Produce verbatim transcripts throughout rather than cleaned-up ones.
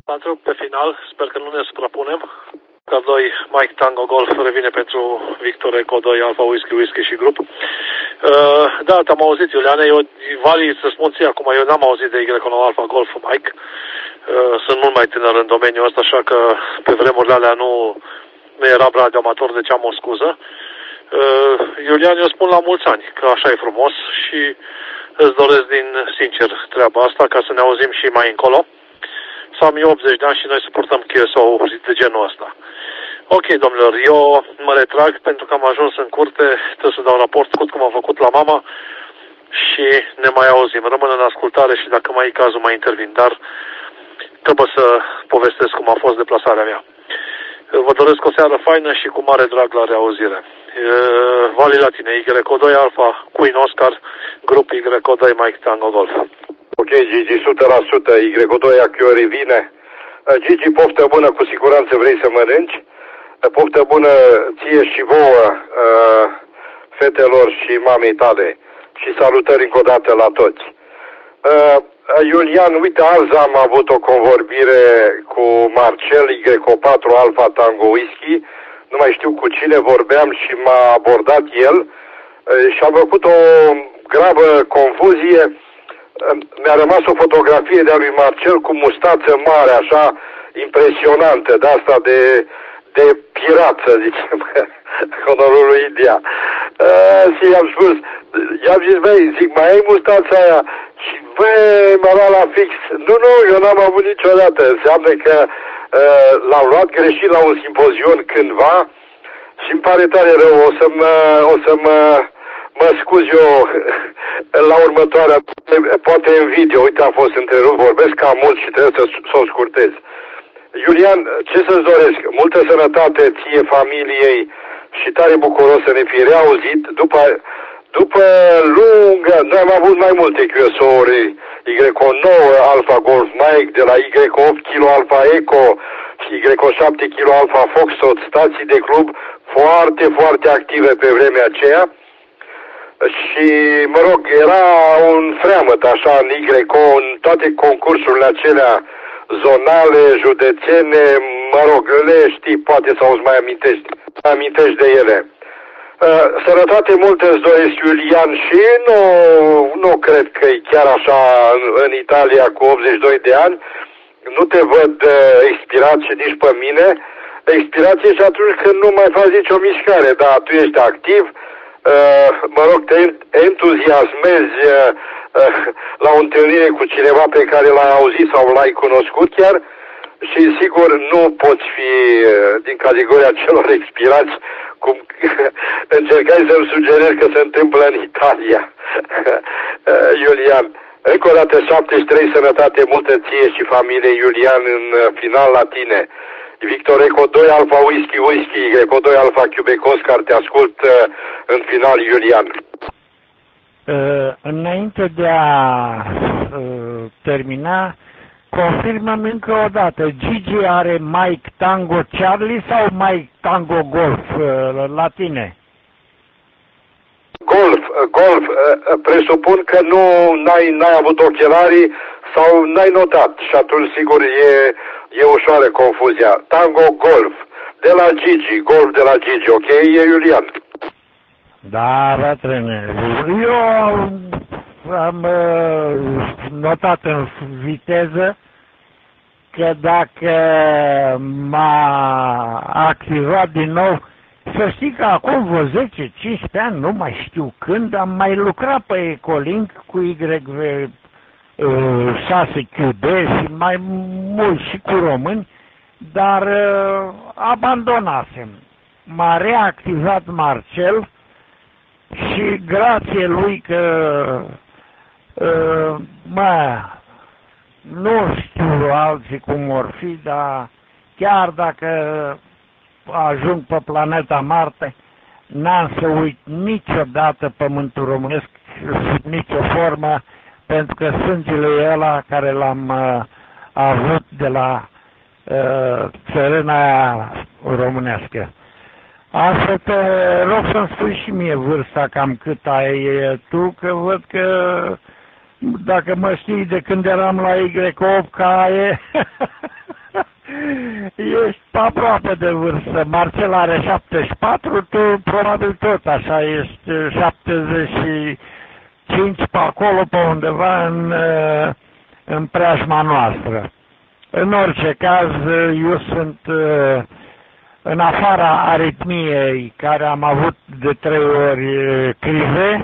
patru pe final, sper că nu ne suprapunem. Ca doi, Mike Tango Golf revine pentru Victor Eco doi, Alpha Whisky, Whisky și grup. Uh, da, te-am auzit, Iuliane, eu, Vali, să spun ție acum, eu n-am auzit de Y nouă Alpha Golf Mike. Uh, sunt mult mai tânăr în domeniul ăsta, așa că pe vremurile alea nu, nu eram radioamator, deci am o scuză. Uh, Iulian, eu spun la mulți ani, că așa e frumos și îți doresc din sincer treaba asta, ca să ne auzim și mai încolo. Să am eu optzeci de ani și noi să purtăm K S O de genul ăsta. Ok, domnilor, eu mă retrag pentru că am ajuns în curte, trebuie să dau raport scurt cum am făcut la mama și ne mai auzim. Rămân în ascultare și dacă mai e cazul mai intervin, dar trebuie să povestesc cum a fost deplasarea mea. Vă doresc o seară faină și cu mare drag la reauzire. Vali la tine, Y doi Alpha, Queen Oscar, grup Y doi Mike Tango Golf. Ok, Gigi, o sută la sută, Y doi Achio revine. Gigi, poftă bună, cu siguranță vrei să mănânci. Poftă bună ție și vouă, fetelor și mamei tale. Și salutări încă o dată la toți. Iulian, uite, azi am avut o convorbire cu Marcel, Y patru Alpha Tango Whisky. Nu mai știu cu cine vorbeam și m-a abordat el și am făcut o gravă confuzie. Mi-a rămas o fotografie de-a lui Marcel cu mustață mare, așa, impresionantă, de asta de, de pirat, să zicem, honorul lui India. Uh, și i-am spus, i-am zis, băi, zic, mai ai mustața aia? Și, băi, m-a luat la fix. Nu, nu, eu n-am avut niciodată. Înseamnă că uh, l-am luat greșit la un simpozion cândva și îmi pare tare rău, o să mă, o să mă Mă scuz eu la următoarea, poate în video, uite, am fost întrerupt, vorbesc cam mult și trebuie să, să o scurtez. Iulian, ce să-ți doresc? Multă sănătate ție, familiei și tare bucuros să ne fi reauzit după, după lungă, noi am avut mai multe Q S O-uri, Y nouă Alpha Golf Mike, de la Y opt Kilo Alpha Eco și Y șapte Kilo Alpha Foxtrot, stații de club foarte, foarte active pe vremea aceea. Și, mă rog, era un freamăt așa în Y C O, în toate concursurile acelea zonale, județene, mă rog, le știi, poate sau îți mai amintești, amintești de ele. Uh, sănătate multă îți doresc, Iulian, și nu, nu cred că e chiar așa în, în Italia cu optzeci și doi de ani. Nu te văd uh, expirat și nici pe mine. Expirație și atunci când nu mai faci nicio mișcare, dar tu ești activ. Uh, mă rog, te entuziasmezi uh, uh, la o întâlnire cu cineva pe care l-ai auzit sau l-ai cunoscut chiar și sigur nu poți fi uh, din categoria celor expirați, cum încercai să-mi sugerezi că se întâmplă în Italia. uh, Iulian, încă o dată șaptezeci și trei, sănătate multă ție și familie, Iulian, în uh, final la tine. Victor Eco doi Alpha Whisky, Whisky, Eco doi Alpha Quebec Oscar, te ascult uh, în final, Iulian. Uh, înainte de a uh, termina, confirmăm încă o dată, Gigi are Mike Tango Charlie sau Mike Tango Golf uh, la tine? Golf, golf, uh, presupun că nu n-ai, n-ai avut ochelarii sau n-ai notat și atunci sigur e, e ușoară confuzia. Tango Golf, de la Gigi, Golf de la Gigi, ok, e Iulian? Da, bătrâne, eu am uh, notat în viteză că dacă m-a activat din nou, să știi că acum vreo zece cincisprezece ani, nu mai știu când, am mai lucrat pe Ecolink cu Y șase Q D și mai mult și cu români, dar uh, abandonasem. M-a reactivat Marcel și grație lui că uh, mă, nu știu alții cum or fi, dar chiar dacă ajung pe planeta Marte, n-am să uit niciodată pământul românesc sub nicio formă, pentru că sângele ăla care l-am uh, avut de la uh, țărâna aia românească. Asta te rog să-mi spui și mie vârsta cam cât ai tu, că văd că dacă mă știi de când eram la Y opt, ca e... Ești aproape de vârstă. Marcel are șaptezeci și patru, tu probabil tot așa ești șaptezeci și cinci pe acolo, pe undeva în, în preajma noastră. În orice caz, eu sunt în afara aritmiei, care am avut de trei ori crize,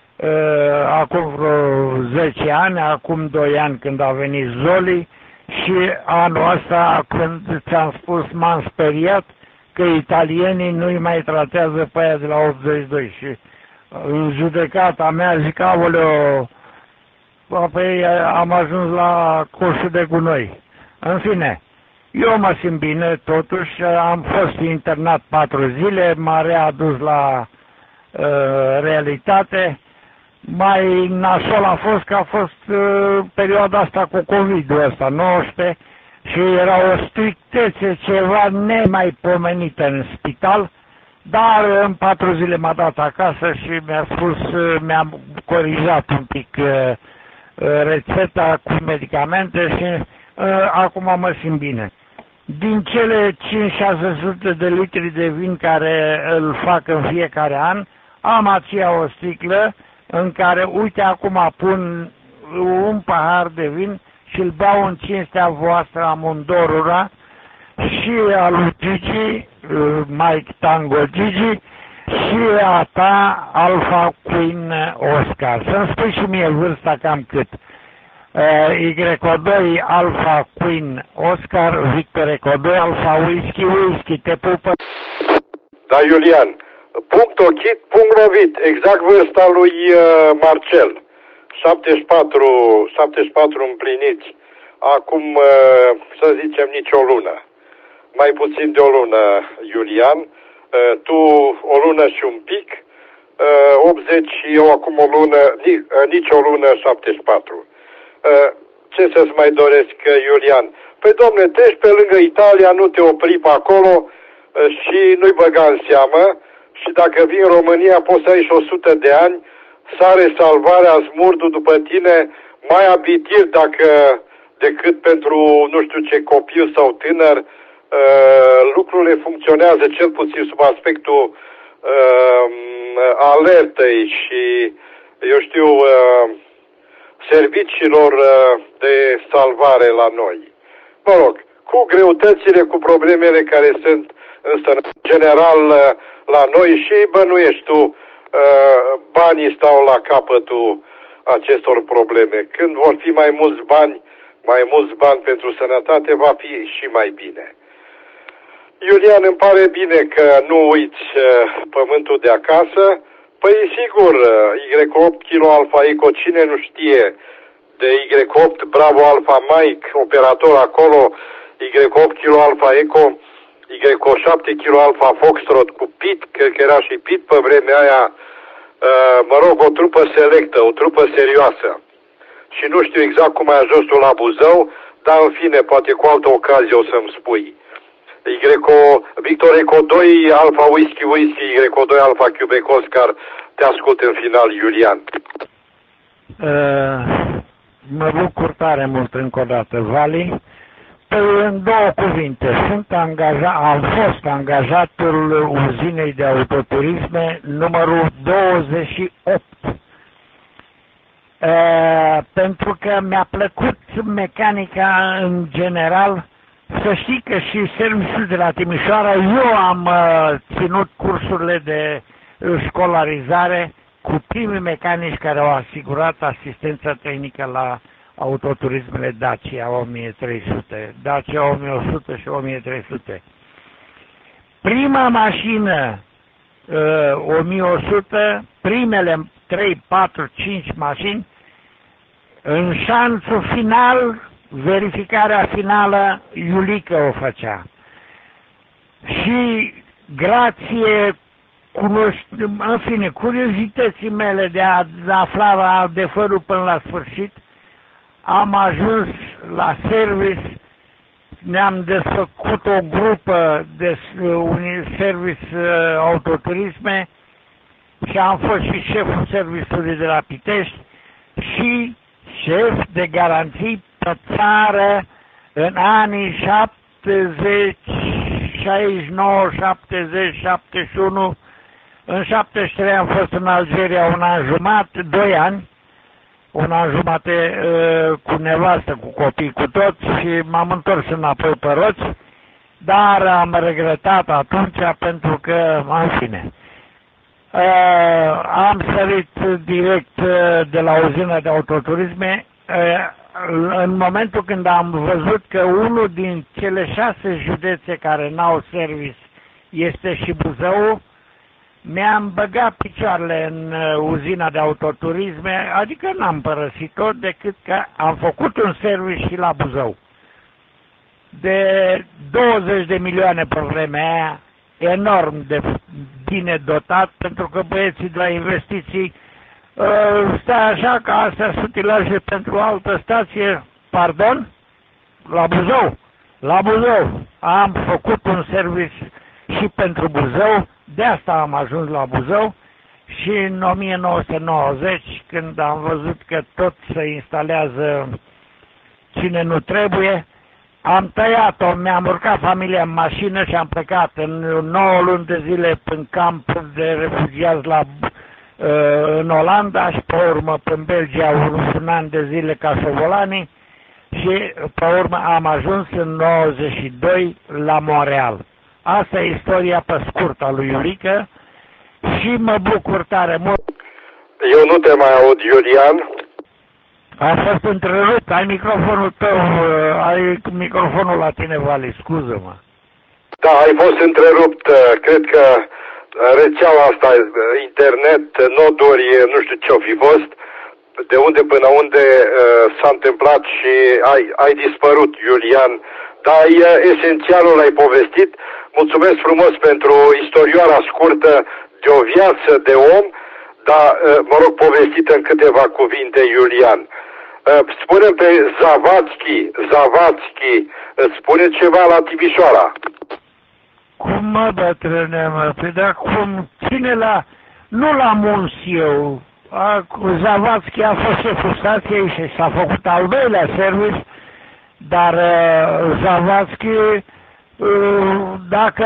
acum vreo zece ani, acum doi ani când a venit Zoli, și anul ăsta, când ți-am spus, m-am speriat că italienii nu-i mai tratează pe aia de la optzeci și doi și în judecata mea zic, aoleo, apoi am ajuns la coșul de gunoi. În fine, eu mă simt bine, totuși am fost internat patru zile, m-a readus la uh, realitate. Mai nasol a fost că a fost uh, perioada asta cu COVID-ul ăsta, nouăsprezece, și era o strictețe ceva nemaipomenită în spital, dar în patru zile m-a dat acasă și mi-a spus, uh, mi-a corijat un pic uh, rețeta cu medicamente și uh, acum mă simt bine. Din cele cinci șase sute de litri de vin care îl fac în fiecare an, am aceea o sticlă în care, uite, acum pun un pahar de vin și îl beau în cinstea voastră amândorura, și a lui Gigi, Mike Tango Gigi, și a ta Alpha Queen Oscar. Să-mi spui și mie vârsta cam cât. Y O doi Alpha Queen Oscar, Victor Eco doi Alpha Whisky Whisky, te pupă. Da, Iulian. Punct ochit, punct lovit, exact vârsta lui uh, Marcel, șaptezeci și patru, șaptezeci și patru împliniți, acum uh, să zicem nici o lună, mai puțin de o lună, Iulian, uh, tu o lună și un pic, uh, optzeci și eu acum o lună, ni, uh, nici o lună, șaptezeci și patru. Uh, ce să-ți mai doresc, Iulian? Păi, domne, treci pe lângă Italia, nu te opri pe acolo uh, și nu-i băga în seamă. Și dacă vii în România, poți să ai și o sută de ani, sare salvarea, smurdul după tine, mai abitir dacă decât pentru nu știu ce copil sau tânăr, uh, lucrurile funcționează cel puțin sub aspectul uh, alertei și, eu știu, uh, serviciilor uh, de salvare la noi. Mă rog, cu greutățile, cu problemele care sunt însă în general uh, la noi și bănuiești tu, uh, banii stau la capătul acestor probleme. Când vor fi mai mulți bani, mai mulți bani pentru sănătate, va fi și mai bine. Iulian, îmi pare bine că nu uiți uh, pământul de acasă. Păi sigur, uh, Y opt Kilo Alpha Eco, cine nu știe de Y opt Bravo Alpha Mike, operator acolo, Y opt Kilo Alpha Eco, Y șapte Kilo Alpha Foxtrot cu Pit, cred că era și Pit pe vremea aia, uh, mă rog, o trupă selectă, o trupă serioasă. Și nu știu exact cum ai ajuns tu la Buzău, dar în fine, poate cu altă ocazie o să-mi spui. Y, Victor Eco doi Alpha Whisky Whisky, Y doi Alpha Quebec Oscar, te ascult în final, Iulian. Uh, mă bucur tare mult încă o dată, Vali. În două cuvinte, sunt angajat, am fost angajatul uzinei de autoturisme numărul douăzeci și opt. Uh, pentru că mi-a plăcut mecanica în general. Să știi că și serviciul de la Timișoara, eu am uh, ținut cursurile de școlarizare cu primii mecanici care au asigurat asistența tehnică la autoturismele Dacia o mie trei sute, Dacia o mie o sută și o mie trei sute. Prima mașină uh, o mie o sută, primele trei, patru, cinci mașini, în șanțul final, verificarea finală, Iulică o făcea. Și grație, în fine, curiozității mele de a afla adevărul până la sfârșit, am ajuns la service, ne-am desfăcut o grupă de un service autoturisme și am fost și șeful serviciului de la Pitești și șef de garanții pe țară în anii șaptezeci, șaizeci și nouă, șaptezeci, șaptezeci și unu. În șaptezeci și trei am fost în Algeria un an jumate, doi ani, un an jumate uh, cu nevastă, cu copii, cu toți și m-am întors înapoi pe roți, dar am regretat atunci pentru că, în fine, uh, am sărit direct uh, de la uzină de autoturisme uh, în momentul când am văzut că unul din cele șase județe care n-au service este și Buzău. Mi-am băgat picioarele în uzina de autoturisme, adică n-am părăsit-o decât că am făcut un service și la Buzău. De douăzeci de milioane pe vremea aia, enorm de bine dotat, pentru că băieții de la investiții stai așa că astea sunt utilaje pentru altă stație, pardon, la Buzău. La Buzău am făcut un service și pentru Buzău. De asta am ajuns la Buzău și în o mie nouă sute nouăzeci, când am văzut că tot se instalează cine nu trebuie, am tăiat-o, mi-am urcat familia în mașină și am plecat în nouă luni de zile în camp de refugiați la, în Olanda și pe urmă în Belgia un an de zile ca șobolanii și pe urmă am ajuns în nouăzeci și doi la Montreal. Asta e istoria pe scurt a lui Iulică și mă bucur tare mult. Eu nu te mai aud, Iulian. A fost întrerupt, ai microfonul tău, ai microfonul la tine, Vali, scuză-mă. Da, ai fost întrerupt, cred că rețeaua asta, internet, noduri, nu știu ce-o fi fost, de unde până unde s-a întâmplat și ai, ai dispărut, Iulian. Dar esențialul ai povestit. Mulțumesc frumos pentru istorioara scurtă de o viață de om, dar, mă rog, povestită în câteva cuvinte, Iulian. Spune pe Zavatski, Zavatski, spune ceva la Timișoara. Cum mă, bătrâne, mă? Păi da, cum? Cine l-a... Nu l-am uns eu. Zavatski a fost șeful stației și s-a făcut al doilea service, dar uh, Zavatski, uh, dacă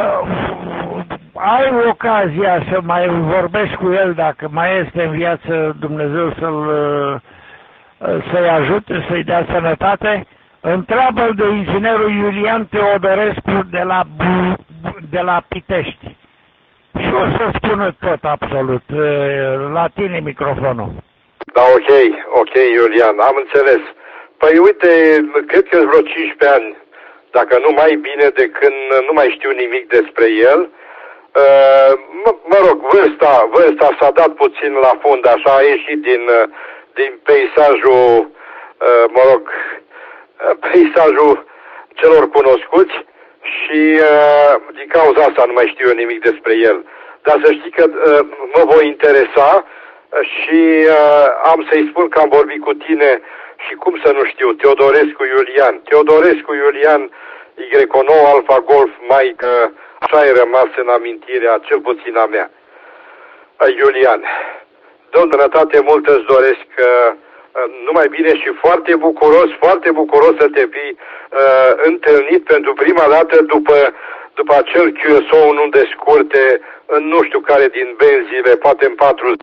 ai ocazia să mai vorbești cu el, dacă mai este în viață, Dumnezeu să-l uh, să-i ajute, să-i dea sănătate, întreabă-l de inginerul Iulian Teodorescu de la, de la Pitești. Și o să spună tot absolut. La tine microfonul. Da, ok, ok, Iulian, am înțeles. Păi uite, cred că vreo cincisprezece ani, dacă nu mai bine de când nu mai știu nimic despre el. Uh, mă, mă rog, vârsta, vârsta s-a dat puțin la fund, așa a ieșit din, din peisajul, uh, mă rog, peisajul celor cunoscuți și uh, din cauza asta nu mai știu eu nimic despre el. Dar să știi că uh, mă voi interesa și uh, am să-i spun că am vorbit cu tine. Și cum să nu știu, Teodorescu Iulian. Teodorescu Iulian, Y nouă Alfa Golf Mike, așa ai rămas în amintirea, cel puțin a mea. Iulian, Domnul sănătate mult îți doresc, numai bine și foarte bucuros, foarte bucuros să te fi uh, întâlnit pentru prima dată după, după acel Q S O unul de scurte, în nu știu care din benzile, poate în patru